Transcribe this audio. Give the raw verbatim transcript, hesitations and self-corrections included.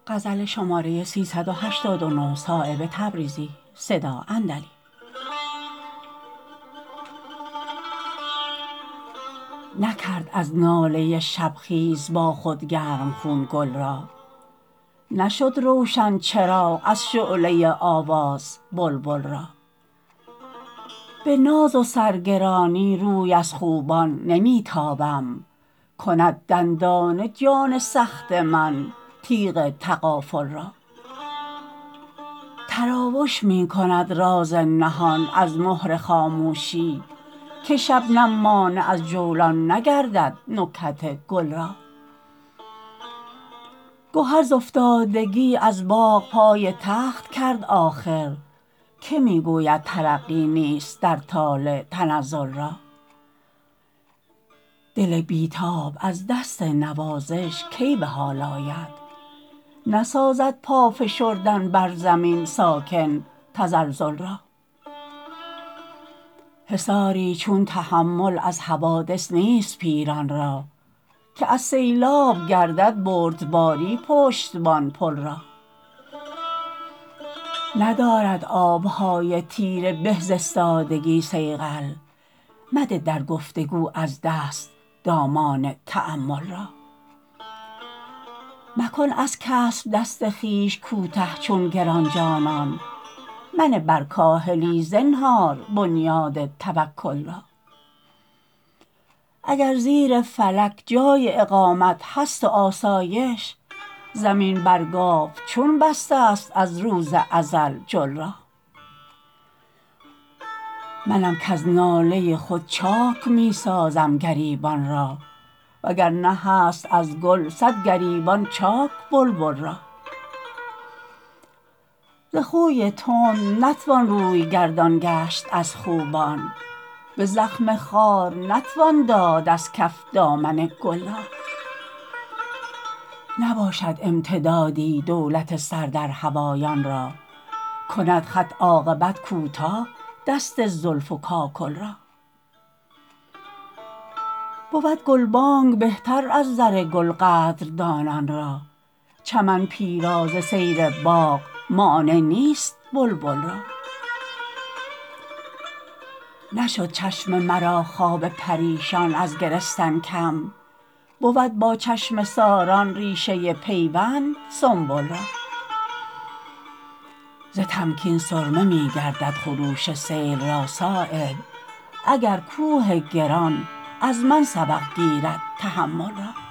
نکرد از ناله شبخیز با خود گرم خون گل را نشد روشن چراغ از شعله آواز بلبل را به ناز و سرگرانی روی از خوبان نمی تابم کند دندانه جان سخت من تیغ تغافل را تراوش می کند راز نهان از مهر خاموشی که شبنم مانع از جولان نگردد نکهت گل را گهر ز افتادگی از باغ پای تخت کرد آخر که می گوید ترقی نیست در طالع تنزل را دل بی تاب از دست نوازش کی به حال آید نسازد پا فشردن بر زمین ساکن تزلزل را حصاری چون تحمل از حوادث نیست پیران را که از سیلاب گردد بردباری پشتبان پل را ندارد آبهای تیره به ز استادگی صیقل مده در گفتگو از دست دامان تأمل را مکن از کسب دست خویش کوته چون گرانجانان منه بر کاهلی زنهار بنیاد توکل را اگر زیر فلک جای اقامت هست و آسایش زمین بر گاو چون بسته است از روز ازل جل را منم کز ناله خود چاک می سازم گریبان را وگرنه هست از گل صد گریبان چاک بلبل را ز خوی تند نتوان روی گردان گشت از خوبان به زخم خار نتوان داد از کف دامن گل را نباشد امتدادی دولت سر در هوایان را کند خط عاقبت کوتاه دست زلف و کاکل را بود گلبانگ بهتر از زر گل قدردانان را چمن پیرا ز سیر باغ مانع نیست بلبل را نشد چشم مرا خواب پریشان از گرستن کم بود با چشمه ساران ریشه پیوند سنبل را ز تمکین سرمه می گردد خروش سیل را صایب اگر کوه گران از من سبق گیرد تحمل را